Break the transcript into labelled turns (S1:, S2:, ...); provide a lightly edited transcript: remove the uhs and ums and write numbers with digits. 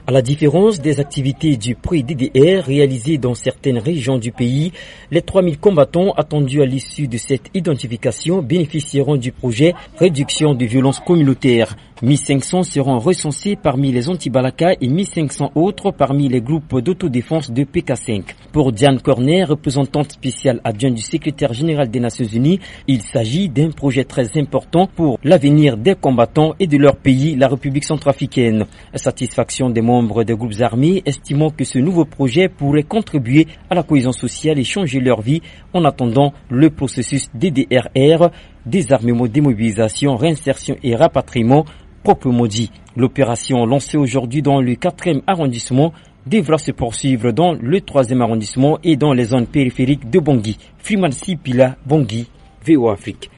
S1: À la différence des activités du PROI-DDR réalisées dans certaines régions du pays, les 3000 combattants attendus à l'issue de cette identification bénéficieront du projet Réduction de violences communautaires. 1500 seront recensés parmi les anti-Balaka et 1500 autres parmi les groupes d'autodéfense de PK5. Pour Diane Cornet, représentante spéciale adjointe du secrétaire général des Nations Unies, il s'agit d'un projet très important pour l'avenir des combattants et de leur pays, la République centrafricaine. Satisfaction des membres des groupes armés, estimant que ce nouveau projet pourrait contribuer à la cohésion sociale et changer leur vie en attendant le processus DDRR, désarmement, démobilisation, réinsertion et rapatriement, proprement dit. L'opération lancée aujourd'hui dans le 4e arrondissement devra se poursuivre dans le 3e arrondissement et dans les zones périphériques de Bangui. Freeman Sipila, Bangui, VOA Afrique.